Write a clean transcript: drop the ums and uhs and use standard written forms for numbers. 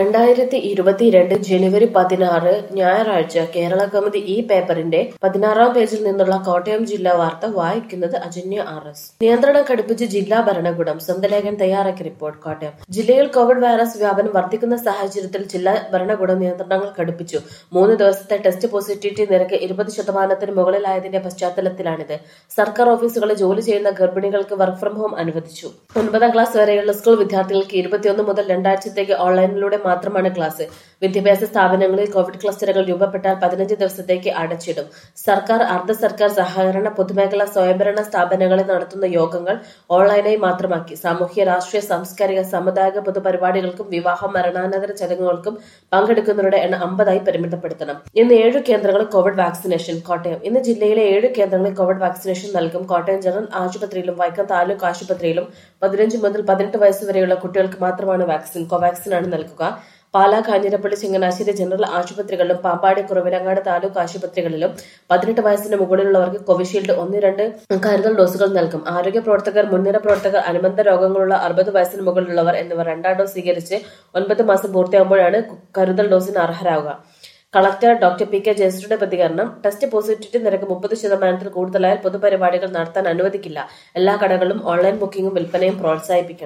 2022 ജനുവരി 16 ഞായറാഴ്ച കേരളകൗമുദി ഈ പേപ്പറിന്റെ 16-ാം പേജിൽ നിന്നുള്ള കോട്ടയം ജില്ലാ വാർത്ത വായിക്കുന്നത് അജന്യ ആർ.എസ്. നിയന്ത്രണം കടുപ്പിച്ച് ജില്ലാ ഭരണകൂടം. സ്വന്തം ലേഖകൻ തയ്യാറാക്കിയ റിപ്പോർട്ട്. കോട്ടയം ജില്ലയിൽ കോവിഡ് വൈറസ് വ്യാപനം വർദ്ധിക്കുന്ന സാഹചര്യത്തിൽ ജില്ലാ ഭരണകൂടം നിയന്ത്രണങ്ങൾ കടുപ്പിച്ചു. 3 ദിവസത്തെ ടെസ്റ്റ് പോസിറ്റിവിറ്റി നിരക്ക് 20% മുകളിലായതിന്റെ പശ്ചാത്തലത്തിലാണിത്. സർക്കാർ ഓഫീസുകളിൽ ജോലി ചെയ്യുന്ന ഗർഭിണികൾക്ക് വർക്ക് ഫ്രം ഹോം അനുവദിച്ചു. 9ാം ക്ലാസ് വരെയുള്ള സ്കൂൾ വിദ്യാർത്ഥികൾക്ക് 21 മുതൽ 2 ആഴ്ചത്തേക്ക് ഓൺലൈനിലൂടെ മാത്രമാണ് ക്ലാസ്. വിദ്യാഭ്യാസ സ്ഥാപനങ്ങളിൽ കോവിഡ് ക്ലസ്റ്ററുകൾ രൂപപ്പെട്ടാൽ 15 ദിവസത്തേക്ക് അടച്ചിടും. സർക്കാർ, അർദ്ധ സർക്കാർ, സഹകരണ, പൊതുമേഖലാ സ്വയംഭരണ സ്ഥാപനങ്ങളിൽ നടത്തുന്ന യോഗങ്ങൾ ഓൺലൈനായി മാത്രമാക്കി. സാമൂഹ്യ, രാഷ്ട്രീയ, സാംസ്കാരിക, സാമുദായിക പൊതുപരിപാടികൾക്കും വിവാഹം, മരണാനന്തര ചടങ്ങുകൾക്കും പങ്കെടുക്കുന്നവരുടെ എണ്ണം 50ആയി പരിമിതപ്പെടുത്തണം. ഇന്ന് 7 കേന്ദ്രങ്ങളിൽ കോവിഡ് വാക്സിനേഷൻ. കോട്ടയം ഇന്ന് ജില്ലയിലെ 7 കേന്ദ്രങ്ങളിൽ കോവിഡ് വാക്സിനേഷൻ നൽകും. കോട്ടയം ജനറൽ ആശുപത്രിയിലും വൈക്കം താലൂക്ക് ആശുപത്രിയിലും 15 മുതൽ 18 വയസ്സ് വരെയുള്ള കുട്ടികൾക്ക് മാത്രമാണ് വാക്സിൻ. കോവാക്സിനാണ് നൽകുക. പാലാ, കാഞ്ഞിരപ്പള്ളി, ചങ്ങനാശ്ശേരി ജനറൽ ആശുപത്രികളിലും പാമ്പാടി, കുറവിലങ്ങാട് താലൂക്ക് ആശുപത്രികളിലും 18 വയസ്സിന് മുകളിലുള്ളവർക്ക് കോവിഷീൽഡ് 1-2 കരുതൽ ഡോസുകൾ നൽകും. ആരോഗ്യ പ്രവർത്തകർ, മുൻനിര പ്രവർത്തകർ, അനുബന്ധ രോഗങ്ങളുള്ള 60 വയസ്സിന് മുകളിലുള്ളവർ എന്നിവർ 2ാം ഡോസ് സ്വീകരിച്ച് 9 മാസം പൂർത്തിയാകുമ്പോഴാണ് കരുതൽ ഡോസിന് അർഹരാകുക. കളക്ടർ ഡോക്ടർ പി കെ ജയശ്രീയുടെ പ്രതികരണം. ടെസ്റ്റ് പോസിറ്റിവിറ്റി നിരക്ക് 30% കൂടുതലായാൽ പൊതുപരിപാടികൾ നടത്താൻ അനുവദിക്കില്ല. എല്ലാ കടകളും ഓൺലൈൻ ബുക്കിംഗും വിൽപ്പനയും പ്രോത്സാഹിപ്പിക്കണം.